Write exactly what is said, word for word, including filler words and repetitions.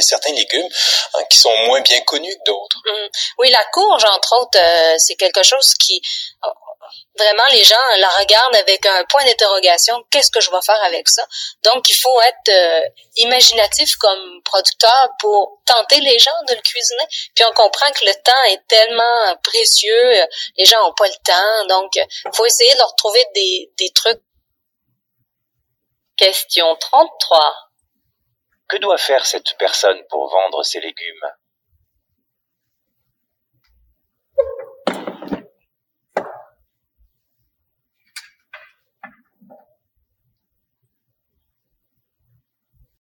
certains légumes hein, qui sont moins bien connus que d'autres. Mmh. Oui, la courge, entre autres, euh, c'est quelque chose qui... Vraiment, les gens la regardent avec un point d'interrogation. Qu'est-ce que je vais faire avec ça? Donc, il faut être euh, imaginatif comme producteur pour tenter les gens de le cuisiner. Puis, on comprend que le temps est tellement précieux. Les gens n'ont pas le temps. Donc, il faut essayer de leur trouver des, des trucs. Question trente-trois. Que doit faire cette personne pour vendre ses légumes?